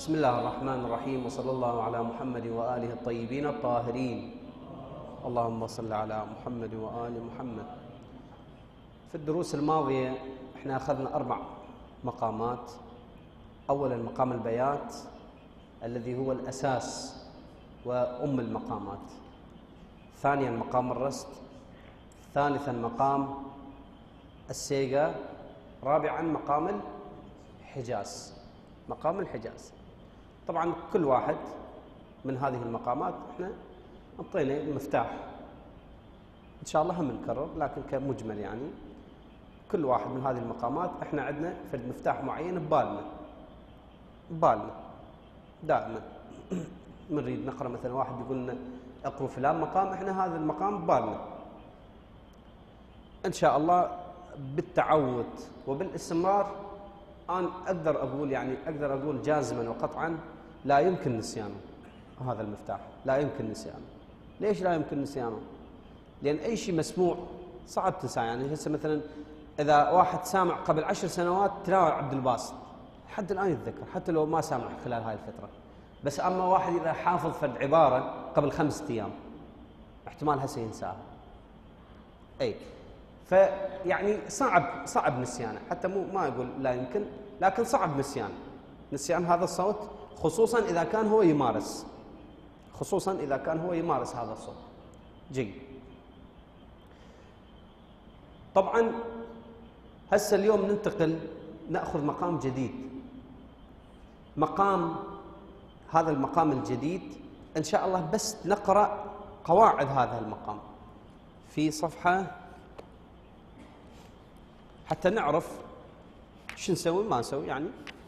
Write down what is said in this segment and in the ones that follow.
بسم الله الرحمن الرحيم، وصلى الله على محمد وآله الطيبين الطاهرين. اللهم صل على محمد وآل محمد. في الدروس الماضية احنا أخذنا 4 مقامات. أولا مقام البيات الذي هو الأساس وأم المقامات. ثانيا مقام الرست. ثالثا مقام السيقة. رابعا مقام الحجاز. مقام الحجاز. طبعا كل واحد من هذه المقامات احنا انطينا المفتاح، ان شاء الله هم نكرر لكن كمجمل يعني كل واحد من هذه المقامات احنا عندنا في مفتاح معين ببالنا دائما. نريد نقرا مثلا واحد يقول لنا اقروا فلان مقام، احنا هذا المقام ببالنا. ان شاء الله بالتعود وبالاستمرار أنا أقدر أقول جازما وقطعا لا يمكن نسيانه. هذا المفتاح لا يمكن نسيانه. ليش لا يمكن نسيانه؟ لأن أي شيء مسموع صعب تنساه. يعني هسه مثلا إذا واحد سامع قبل 10 سنوات تلاوة عبد الباسط لحد الآن يتذكر حتى لو ما سامع خلال هاي الفترة. بس أما واحد إذا حافظ فد عبارة قبل 5 أيام احتمال هسه ينساها. أي فيعني صعب نسيانه، حتى ما اقول لا يمكن، لكن صعب نسيان هذا الصوت، خصوصا اذا كان هو يمارس هذا الصوت. جيد. طبعا هسه اليوم ننتقل ناخذ مقام جديد. هذا المقام الجديد ان شاء الله بس نقرا قواعد هذا المقام في صفحه حتى نعرف شو نسوي ما نسوي. يعني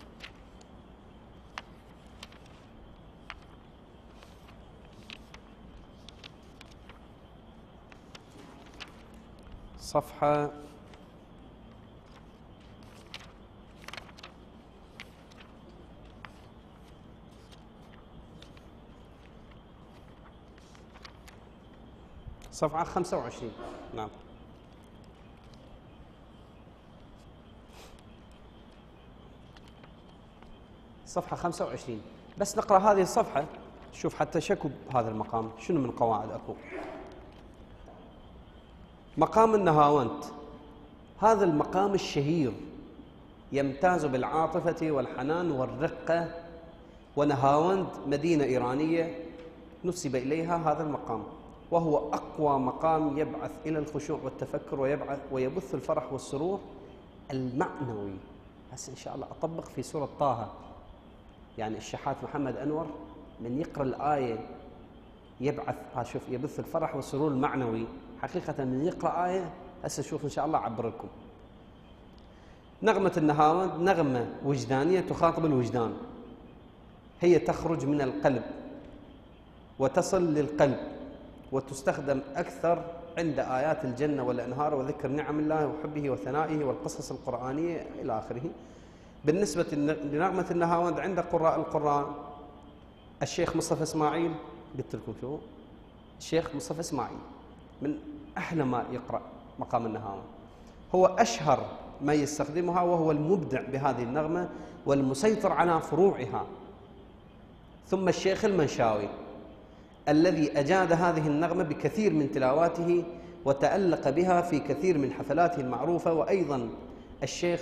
صفحة 25. نعم. صفحة 25 بس نقرأ هذه الصفحة شوف حتى شكو بهذا المقام شنو من قواعد أكو. مقام النهاوند هذا المقام الشهير يمتاز بالعاطفة والحنان والرقة، ونهاوند مدينة إيرانية نسب إليها هذا المقام، وهو أقوى مقام يبعث إلى الخشوع والتفكر ويبث الفرح والسرور المعنوي. هسه إن شاء الله أطبق في سورة طه. يعني الشحات محمد أنور من يقرأ الآية يبث الفرح والسرور المعنوي. حقيقة من يقرأ آية هسه شوف إن شاء الله أعبر لكم. نغمة النهاوند نغمة وجدانية تخاطب الوجدان، هي تخرج من القلب وتصل للقلب، وتستخدم أكثر عند آيات الجنة والأنهار وذكر نعم الله وحبه وثنائه والقصص القرآنية إلى آخره. بالنسبة لنغمة النهاوند عند قراء القرآن الشيخ مصطفى إسماعيل، قلت لكم شو الشيخ مصطفى إسماعيل من أحلى ما يقرأ مقام النهاوند، هو أشهر ما يستخدمها، وهو المبدع بهذه النغمة والمسيطر على فروعها. ثم الشيخ المنشاوي الذي أجاد هذه النغمة بكثير من تلاواته وتألق بها في كثير من حفلاته المعروفة، وأيضا الشيخ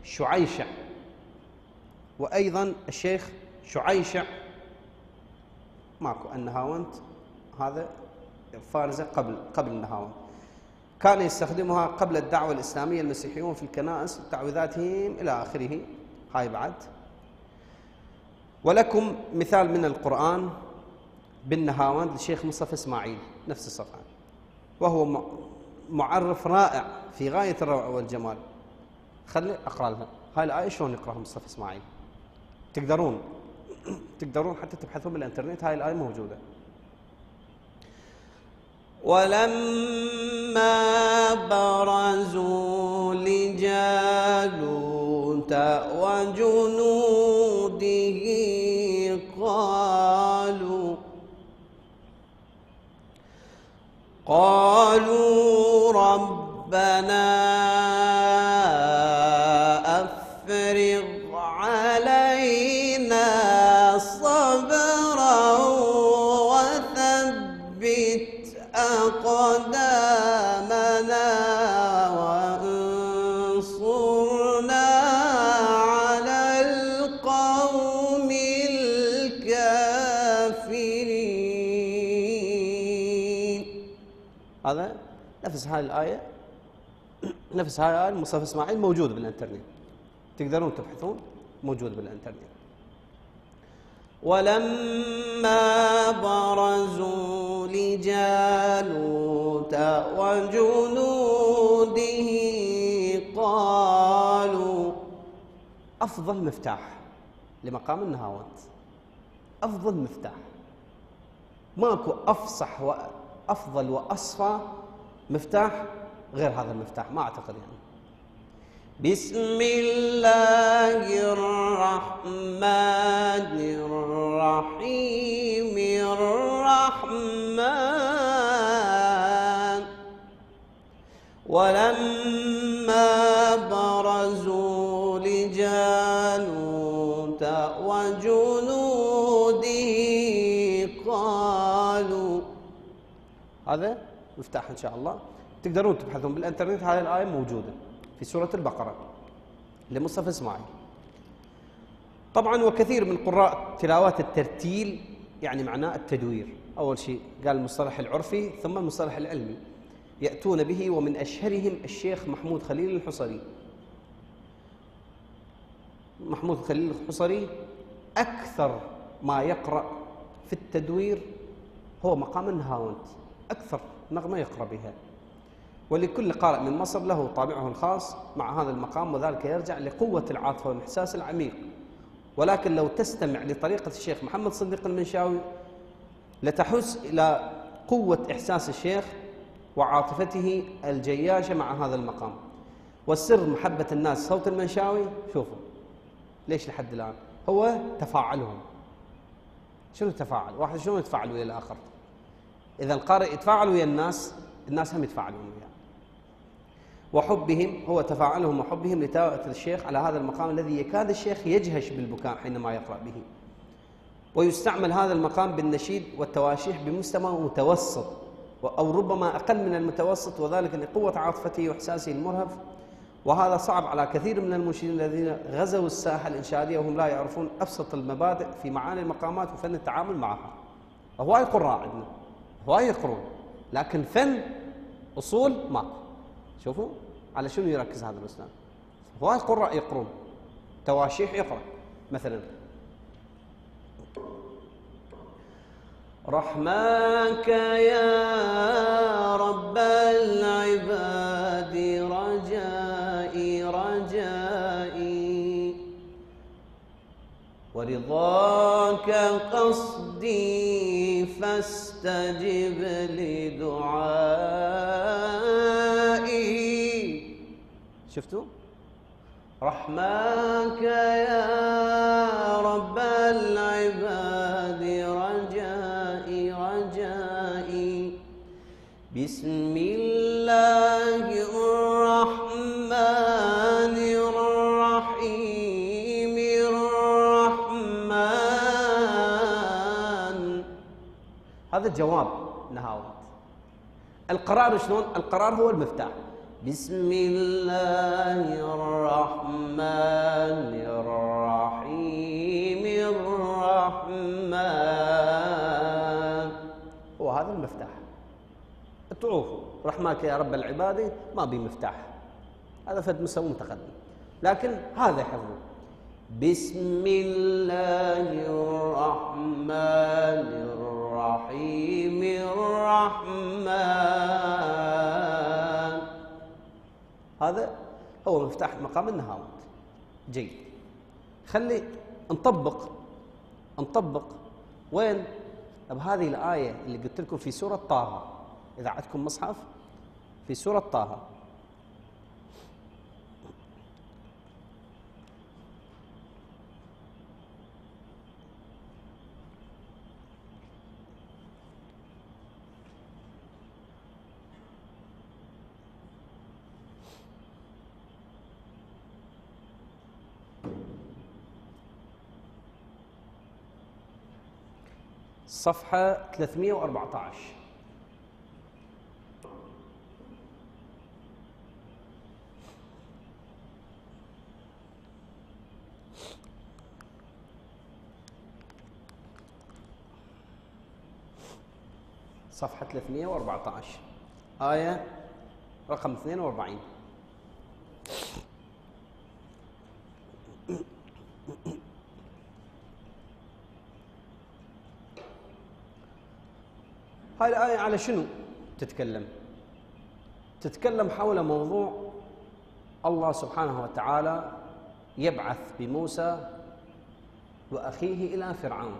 شعيشع ماكو. النهاوند هذا فارزة قبل النهاوند كان يستخدمها قبل الدعوة الإسلامية المسيحيون في الكنائس تعويذاتهم إلى آخره. هاي بعد. ولكم مثال من القرآن بالنهاوند للشيخ مصطفى إسماعيل نفس الصفحة، وهو معرف رائع في غاية الروعة والجمال. خلي أقرأ لها هاي الآية شلون يقرأها مصطفى إسماعيل. تقدرون حتى تبحثون بالإنترنت، هاي الآية موجودة. ولما برزوا لجالوت وجنوده قالوا ربنا أفرغ علينا أقدامنا وانصرنا على القوم الكافرين. هذا نفس هاي الآية، نفس هاي الآية المصحف إسماعيل موجود بالإنترنت، تقدرون تبحثون، موجود بالإنترنت. ولما برزوا لجالوت وجنوده قالوا، أفضل مفتاح لمقام النهاوند، أفضل مفتاح، ماكو أفصح وأفضل وأصفى مفتاح غير هذا المفتاح، ما أعتقد يعني. بسم الله الرحمن الرحيم. الرحمن. ولما برزوا لجالوت وجنوده قالوا، هذا مفتاح إن شاء الله، تقدرون تبحثون بالإنترنت، هذه الآية موجودة في سورة البقرة لمصحف إسماعيل. طبعا وكثير من قراء تلاوات الترتيل يعني معناه التدوير. أول شيء قال المصطلح العرفي ثم المصطلح العلمي يأتون به، ومن أشهرهم الشيخ محمود خليل الحصري. محمود خليل الحصري أكثر ما يقرأ في التدوير هو مقام النهاوند، أكثر نغمة يقرأ بها، ولكل قارئ من مصر له طابعه الخاص مع هذا المقام، وذلك يرجع لقوة العاطفة والإحساس العميق. ولكن لو تستمع لطريقة الشيخ محمد صديق المنشاوي لتحس إلى قوة إحساس الشيخ وعاطفته الجياشة مع هذا المقام. والسر محبة الناس صوت المنشاوي، شوفوا ليش لحد الآن، هو تفاعلهم. شنو التفاعل؟ واحد شلون يتفاعل ويا الآخر؟ إذا القارئ يتفاعل ويا الناس هم يتفاعلون وياه. وحبهم، هو تفاعلهم وحبهم لتلاوة الشيخ على هذا المقام الذي يكاد الشيخ يجهش بالبكاء حينما يقرأ به. ويستعمل هذا المقام بالنشيد والتواشيح بمستوى متوسط أو ربما أقل من المتوسط، وذلك لقوة عاطفته وإحساسه المرهف. وهذا صعب على كثير من المنشدين الذين غزوا الساحة الإنشادية وهم لا يعرفون أبسط المبادئ في معاني المقامات وفن التعامل معها. هواي قراء عندنا، هواي يقرون، لكن فن أصول ماكو. شوفوا على شنو يركز هذا الأستاذ، هواي قراء يقرون، تواشيح يقرأ مثلا رحماك يا رب العباد رجائي رجائي، ورضاك قصدي فاستجب لدعائي. شفتوا؟ رحماك يا رب العباد رجائي رجائي، بسم الله الرحمن الرحيم. الرحمن، هذا الجواب نهاوند. القرار شلون؟ القرار هو المفتاح. بسم الله الرحمن الرحيم. الرحمن هو هذا المفتاح. تعرفوا رحماك يا رب العباد ما بي مفتاح، هذا فد مستوى متقدم، لكن هذا حفظه. بسم الله الرحمن الرحيم. الرحمن، هذا هو مفتاح مقام النهاوند. جيد، خلي نطبق وين؟ بهذه الآية اللي قلت لكم في سورة طه. إذا عندكم مصحف في سورة طه، صفحة 314. صفحة 314 آية رقم 42. هاي الآية على شنو تتكلم؟ تتكلم حول موضوع الله سبحانه وتعالى يبعث بموسى وأخيه إلى فرعون.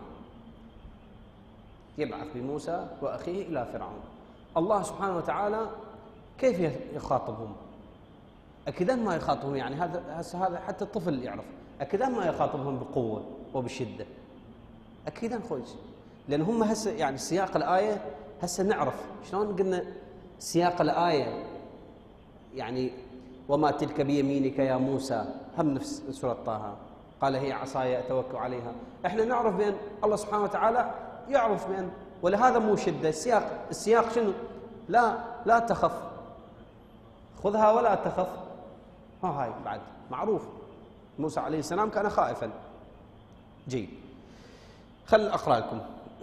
يبعث بموسى وأخيه إلى فرعون. الله سبحانه وتعالى كيف يخاطبهم؟ أكيد ما يخاطبهم، يعني هذا حتى الطفل يعرف، أكيد ما يخاطبهم بقوة وبشدة، أكيد خويش، لأن هم هسه يعني سياق الآية هسه نعرف شلون قلنا سياق الآية، يعني وما تلك بيمينك يا موسى، هم نفس سورة طه، قال هي عصاي أتوكل عليها. احنا نعرف بأن الله سبحانه وتعالى يعرف بأن، ولهذا مو شدة السياق شنو؟ لا تخف، خذها ولا تخف. هاي بعد معروف موسى عليه السلام كان خائفا. جيد، خل أقرأ لكم.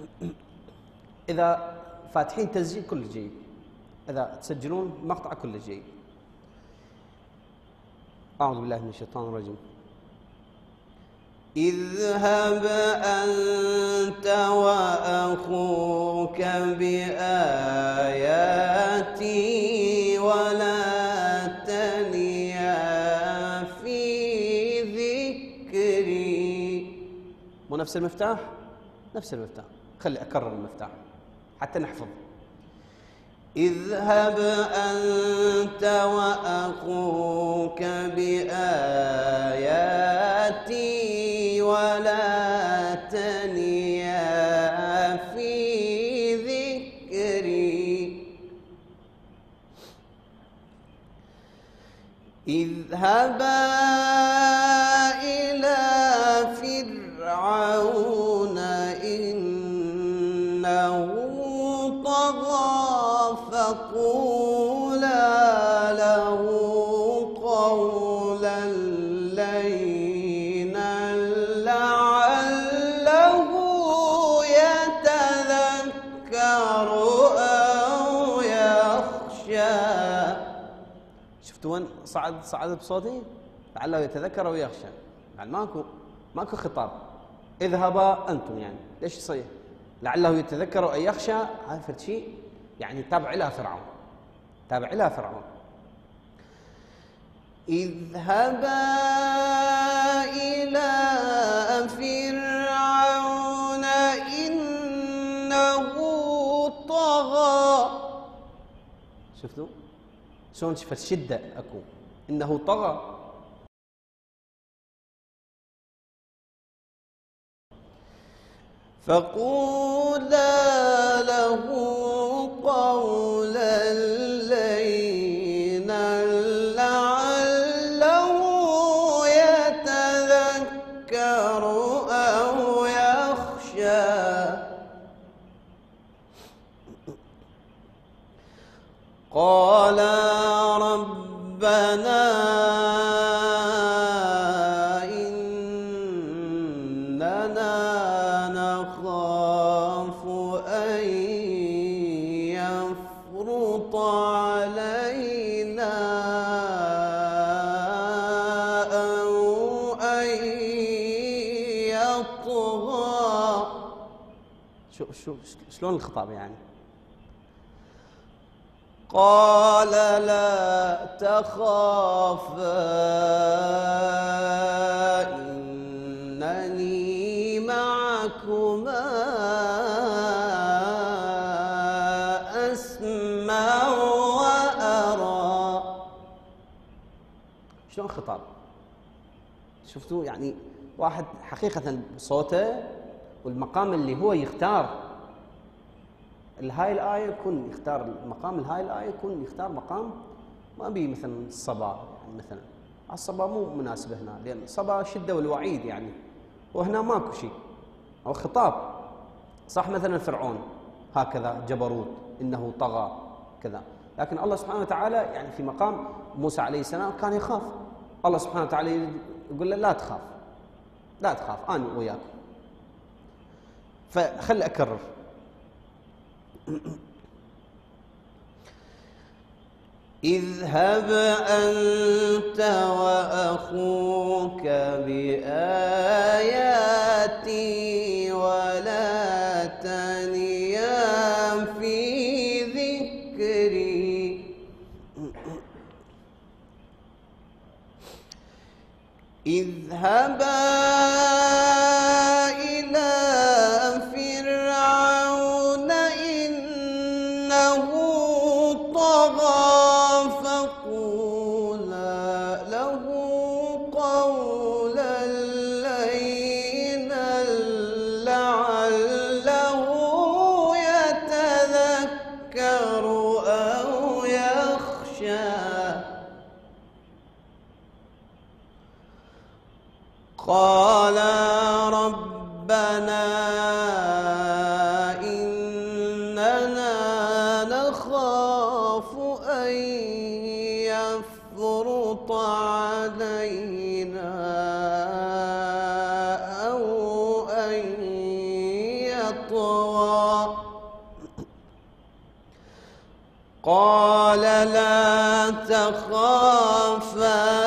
إذا فاتحين تسجيل كل جيد، إذا تسجلون مقطع كل جيد. أعوذ بالله من الشيطان الرجيم. اذهب أنت وأخوك بآياتي ولا تنيا في ذكري. مو نفس المفتاح؟ نفس المفتاح، خلي أكرر المفتاح حتى نحفظ. اذهب أنت وأخوك بآياتي ولا تنيا في ذكري. اذهبا إلى فرعون إنه طغى فقولا له قولا لينا لعله يتذكر أو يخشى. شفتوا وين صعدت بصوتي؟ لعله يتذكر أو يخشى، يعني ماكو خطاب. اذهبا أنتم، يعني ليش يصير؟ لعله يتذكر أو يخشى، هذا فرد شيء يعني تابع إلى فرعون، تابع إلى فرعون. اذهبا إلى فرعون إنه طغى. شفتوا شلون شفت الشدة أكو؟ إنه طغى. فقولا له قولا لينا لعله يتذكر أو يخشى. قال ربنا شلون الخطاب يعني؟ قال لا تخافا إنني معكما أسمع وأرى. شلون خطاب؟ شفتوا يعني واحد حقيقة بصوته والمقام اللي هو يختار هاي الآية يكون يختار المقام هاي الآية يكون يختار مقام ما بيه مثلا الصبا، يعني مثلا الصبا مو مناسبة هنا، لأن الصبا الشدة والوعيد يعني، وهنا ماكو شيء، هو خطاب صح. مثلا فرعون هكذا جبروت، إنه طغى كذا، لكن الله سبحانه وتعالى يعني في مقام موسى عليه السلام كان يخاف. الله سبحانه وتعالى يقول له لا تخاف، لا تخاف أنا وياك. فخل أكرر. اذهب أنت وأخوك بآياتي ولا تنيا في ذكري. اذهبا إلى فرعون إنه طغى فقولا له قولا لينا لعله يتذكر أو يخشى. قالا ربنا إننا نخاف أن يفرط علينا أو أن يطغى. قال لا تخافا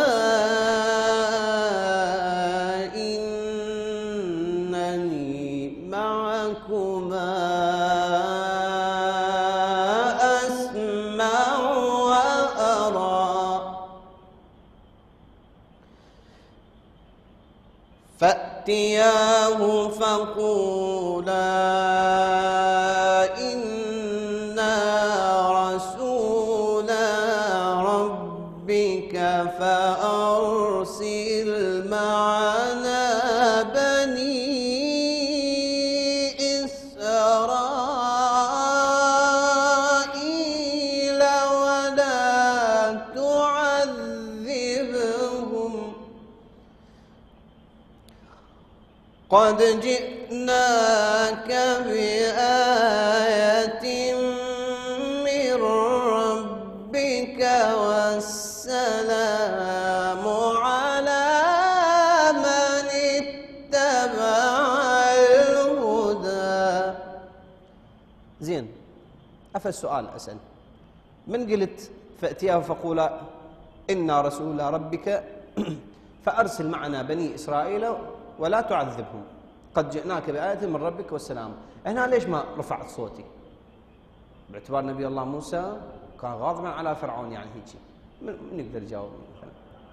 فأتياه فقولا إنا رسولا ربك فأرسل معنا بني إسرائيل ولا تعذبهم قد جئناك بآية من ربك والسلام على من اتبع الهدى. زين، أفى السؤال أسأل، من قلت فأتياه فقولا إنا رسول ربك فأرسل معنا بني إسرائيل ولا تعذبهم قد جئناك بآية من ربك والسلام. هنا ليش ما رفعت صوتي؟ باعتبار نبي الله موسى كان غاضبا على فرعون، يعني هيك من يقدر يجاوب مثلا؟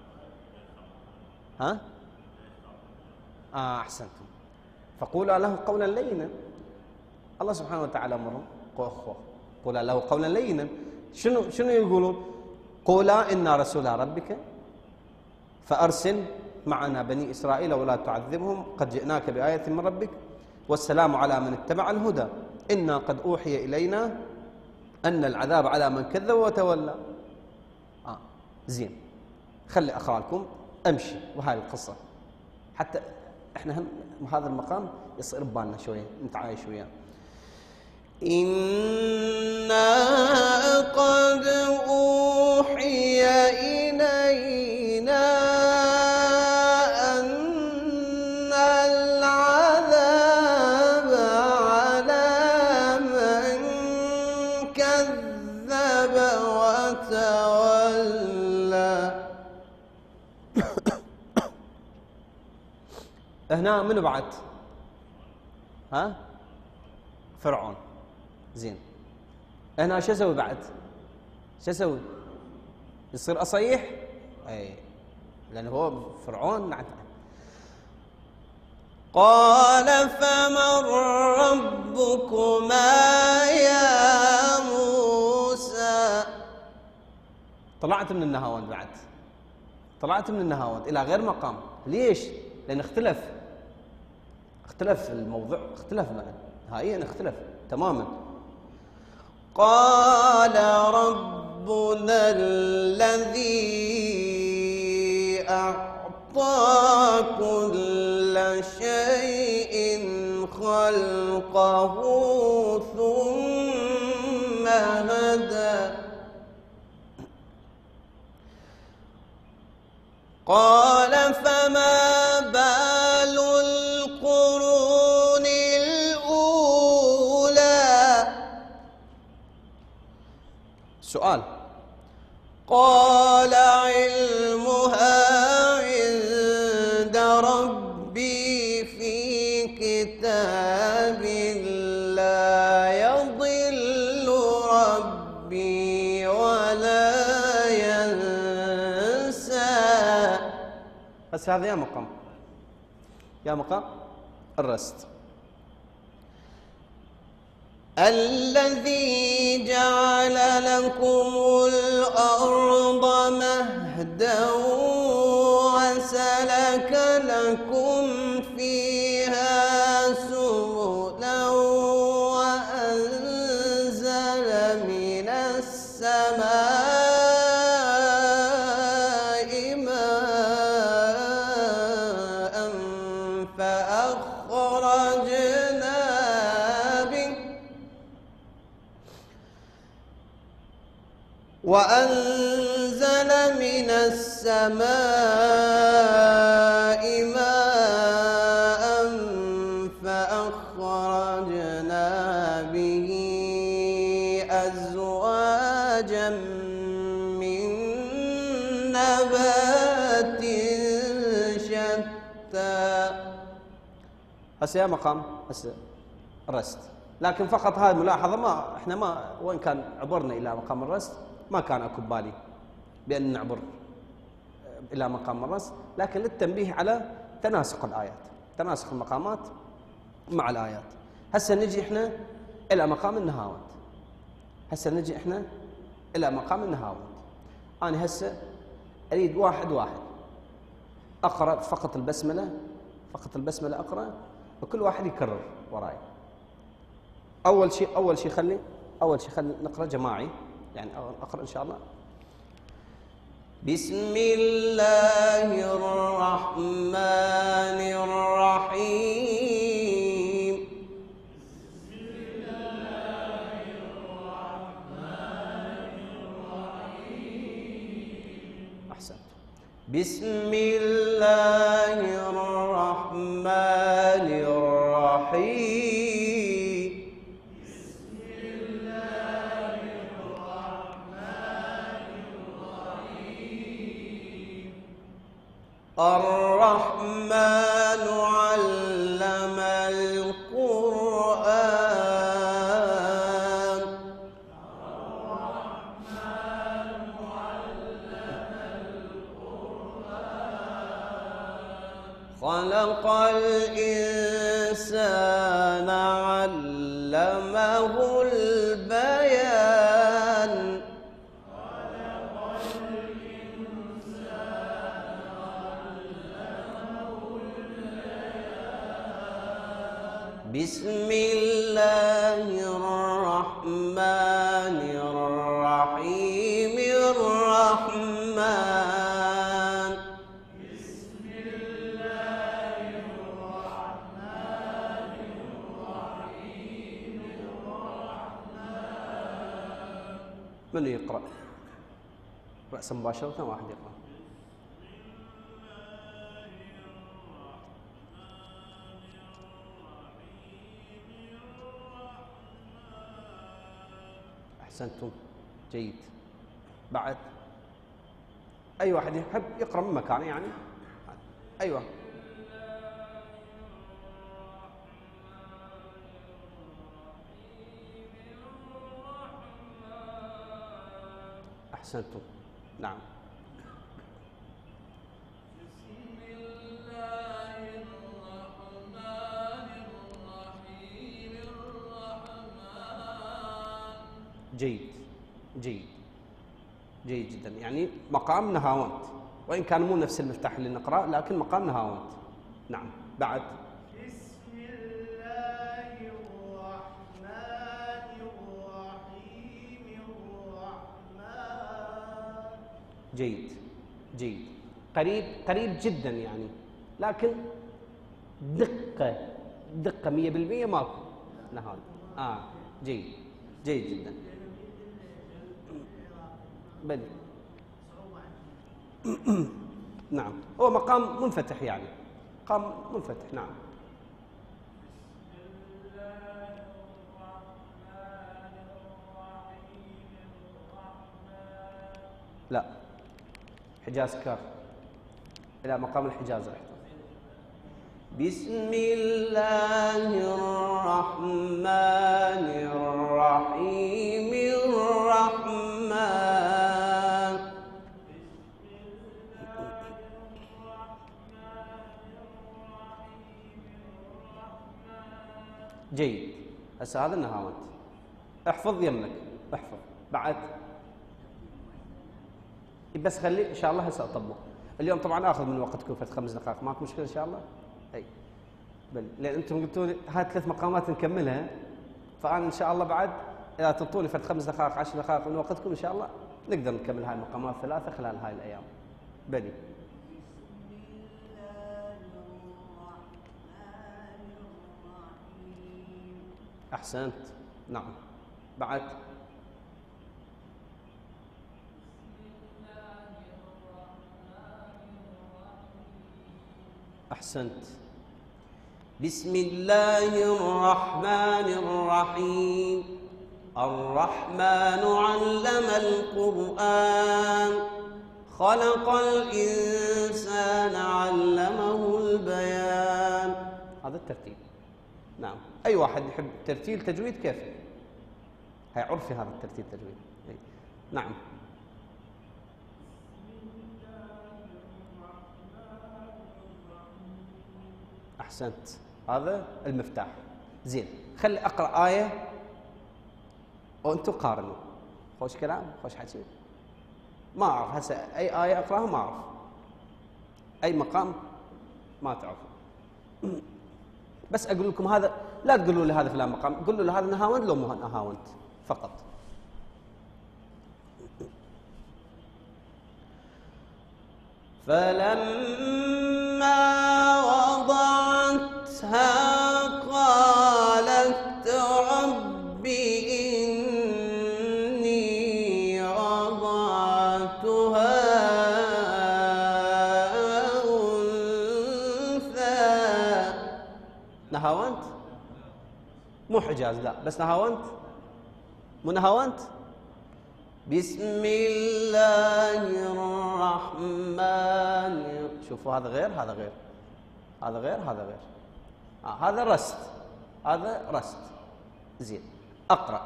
ها؟ أحسنتم. فقولا له قولا لينا. الله سبحانه وتعالى أمرهم قولا له قولا لينا. شنو يقولون؟ قولا إنا رسول ربك فأرسل معنا بني إسرائيل ولا تعذبهم قد جئناك بآية من ربك والسلام على من اتبع الهدى إنا قد أوحي إلينا أن العذاب على من كذب وتولى. زين، خلي أخالكم أمشي وهاي القصة حتى إحنا هم هذا المقام يصير ببالنا شوية نتعايش وياه. إنا قد أوحي إلينا أن العذاب على من كذب وتولى. هنا من بعد؟ ها؟ فرعون. زين، هنا شو اسوي بعد؟ شو اسوي؟ يصير اصيح؟ اي، لانه هو فرعون. قال فمن ربكما يا موسى. طلعت من النهاوند بعد، طلعت من النهاوند الى غير مقام. ليش؟ لان اختلف الموضوع، اختلف معنا نهائيا، اختلف تماما. قال ربنا الذي أعطى كل شيء خلقه ثم هدى. قال فما بال القرون الأولى. سؤال، قال علمها عند ربي في كتاب لا يضل ربي ولا ينسى. بس هذا يا مقام الرست. الذي جعل لكم الأرض مهدا وسلك لكم فيها سبلا وأنزل من السماء ماء وأنزل من السماء ماء فأخرجنا به أزواجا من نبات شتى. هسه يا مقام هسه الرست، لكن فقط هذه الملاحظة، ما احنا ما وين كان عبرنا إلى مقام الرست ما كان اكو ببالي بأن نعبر إلى مقام الرست، لكن للتنبيه على تناسق الآيات، تناسق المقامات مع الآيات. هسه نجي احنا إلى مقام النهاوند. أنا هسه أريد واحد أقرأ فقط البسملة أقرأ، وكل واحد يكرر وراي. أول شيء خلي نقرأ جماعي، يعني أقرأ إن شاء الله. بسم الله الرحمن الرحيم. أحسنت. بسم الله الرحمن الرحيم. الرحمن علم القرآن. خلق الإنسان علمه البيان. بسم الله الرحمن الرحيم. الرحمن. بسم الله الرحمن الرحيم. الرحمن. من يقرأ رأسا مباشرة؟ واحد يقرأ. أحسنتم، جيد. بعد أي واحد يحب يقرأ من مكانه، يعني أيوة. أحسنتم، نعم. جيد جدا، يعني مقام نهاوند، وإن كان مو نفس المفتاح اللي نقرأ، لكن مقام نهاوند. نعم. بعد. بسم الله الرحمن الرحيم. الرحمن. جيد، قريب جدا يعني، لكن دقة 100% ماكو نهاوند. جيد جدا. بدي نعم، هو مقام منفتح، يعني مقام منفتح. نعم. لا، حجاز كاف إلى مقام الحجاز رحت. بسم الله الرحمن الرحيم الرحمن. جيد. هسه هذا النهاوند احفظ يمك، احفظ بعد بس خلي ان شاء الله هسه اطبق. اليوم طبعا اخذ من وقتكم فت 5 دقائق، ماكو مشكله ان شاء الله. اي بل لان انتم قلتوا لي هاي 3 مقامات نكملها، فانا ان شاء الله بعد اذا تعطوا لي فت 5 دقائق 10 دقائق من وقتكم ان شاء الله نقدر نكمل هاي المقامات 3 خلال هاي الايام. بلي. احسنت. نعم. بعد. احسنت. بسم الله الرحمن الرحيم. الرحمن علم القرآن خلق الإنسان علمه البيان. هذا الترتيب. نعم. أي واحد يحب ترتيل تجويد كيف؟ هي عرفي هذا الترتيب تجويد. نعم. أحسنت. هذا المفتاح. زين. خلي أقرأ آية وأنتم قارنوا. خوش كلام، خوش حكي. ما أعرف هسه أي آية أقرأها ما أعرف. أي مقام ما تعرفوا. بس أقول لكم هذا، لا تقولوا لي هذا فلان مقام، قولوا لي هذا نهاوند لو مو نهاوند فقط. فلما وضعتها قالت رب إني وضعتها أنثى. نهاوند؟ مو حجاز، لا بس نهاوند. مو نهاوند؟ بسم الله الرحمن. شوفوا هذا غير هذا غير، هذا غير هذا غير. هذا رست، هذا رست. زين. أقرأ.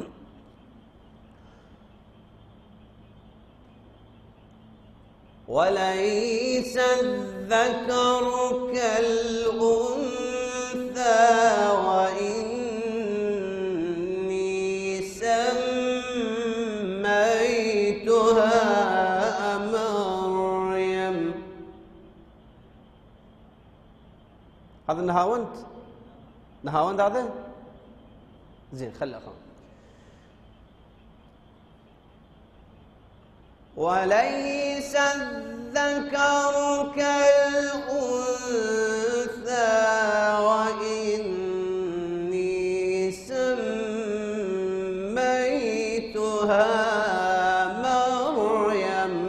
وليس الذكر كالأنثى وإني سميتها مريم. هذا النهاوند؟ نهاوند هذا؟ زين خلي أخوان. وليس الذكر كالأنثى وإني سميتها مريم.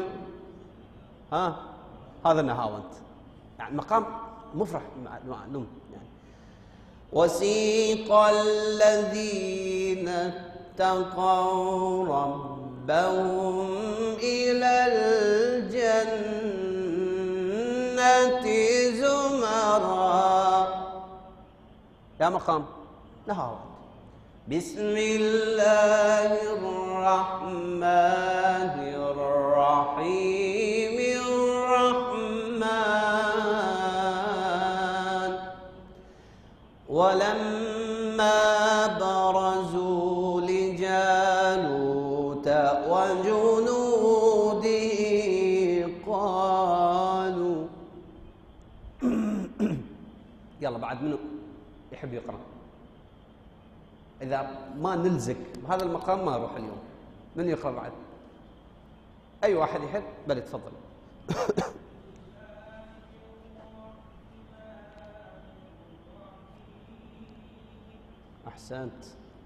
هذا النهاوند، يعني مقام مفرح معلوم يعني. وسيق الذين اتقوا ربهم إلى الجنة زمرا. يا مقام نهاوند. بسم الله الرحمن الرحيم الرحمن. ولما برزوا لجالوت وجنوده قالوا يلا بعد منو يحب يقرأ؟ إذا ما نلزق بهذا المقام ما أروح اليوم. من يقرأ بعد؟ أي واحد يحب بل يتفضل. أحسنت.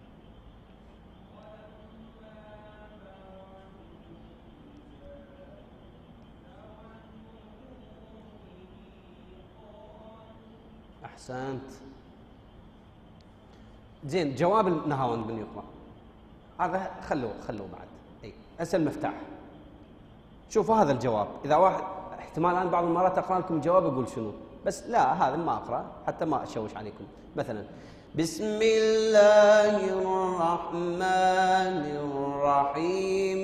أحسنت. زين. جواب النهاوند من يقرأ؟ هذا خلوه بعد. اي هسه المفتاح. شوفوا هذا الجواب. إذا واحد احتمال الآن بعض المرات أقرأ لكم الجواب أقول شنو، بس لا هذا ما أقرأ حتى ما أشوش عليكم. مثلا بسم الله الرحمن الرحيم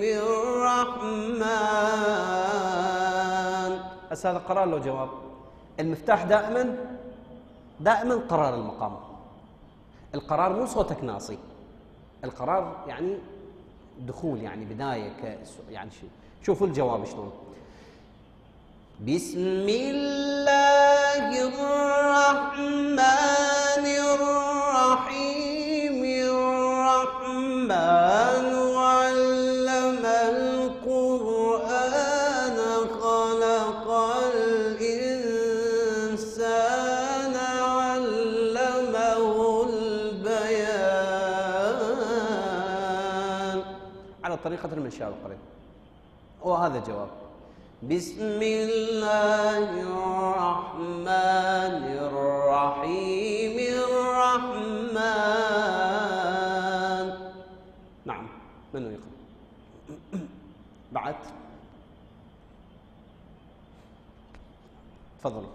الرحمن. هسه هذا قرار له جواب. المفتاح دائما قرار المقام. القرار مو صوتك ناصي، القرار يعني دخول، يعني بداية يعني شوفوا الجواب شلون. بسم الله الرحمن الرحيم الرحمن علم القرآن خلق الإنسان علمه البيان على طريقة المنشار القريب. وهذا جواب. بسم الله الرحمن الرحيم الرحمن. نعم، منو يقرأ؟ بعد تفضلوا.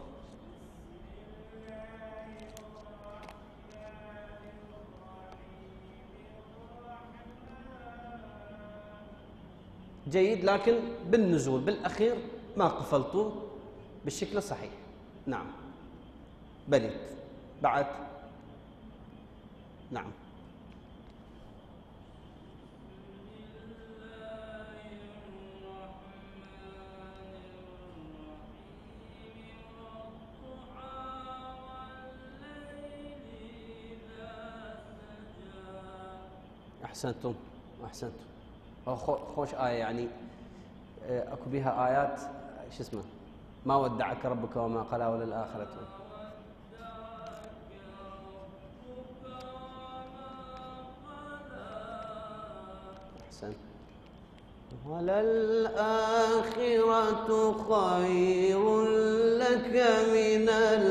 جيد، لكن بالنزول بالأخير ما قفلتوا بالشكل الصحيح. نعم بليت. بعد نعم. أحسنتم أحسنتم. خوش آية، يعني أكو بها آيات شو اسمه، ما ودعك ربك وما قلى وللآخرة. أحسن. وللآخرة خير لك من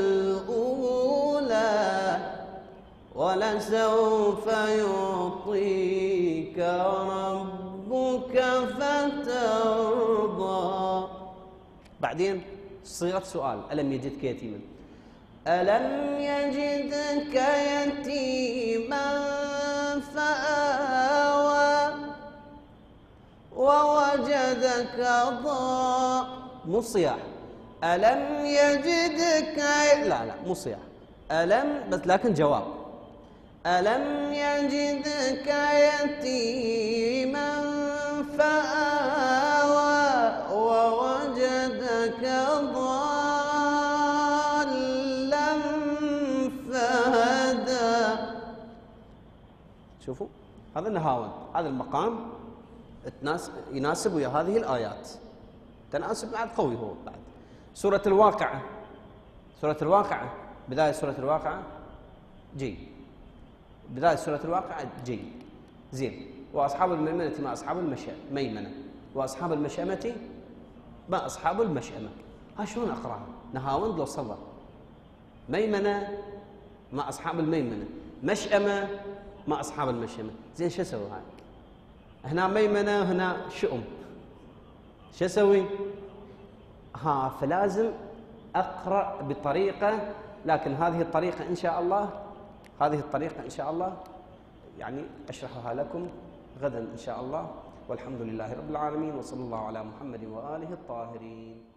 الأولى ولسوف يعطيك ربك فترضى. بعدين صيغة سؤال. ألم يجدك يتيما، ألم يجدك يتيما فآوى ووجدك ضالا. مو صياح. ألم يجدك، لا مو صياح. ألم بس لكن جواب. ألم يجدك يتيما فآوى ووجدك ضالا فهدى. شوفوا هذا النهاوند، هذا المقام يناسب ويا هذه الآيات، تناسب بعد قوي. هو بعد سورة الواقعة، سورة الواقعة، بداية سورة الواقعة جيد، بداية سورة الواقعة جيد زين. وأصحاب الميمنة ما أصحاب الميمنة، وأصحاب المشأمة ما أصحاب المشأمة. ها شلون أقرأها؟ نهاوند لو صبر. ميمنة ما أصحاب الميمنة، مشأمة ما أصحاب المشأمة. زين شو أسوي هاي؟ هنا ميمنة وهنا شؤم، شو أسوي؟ فلازم أقرأ بطريقة، لكن هذه الطريقة إن شاء الله، هذه الطريقة إن شاء الله يعني أشرحها لكم غدا إن شاء الله. والحمد لله رب العالمين، وصلى الله على محمد وآله الطاهرين.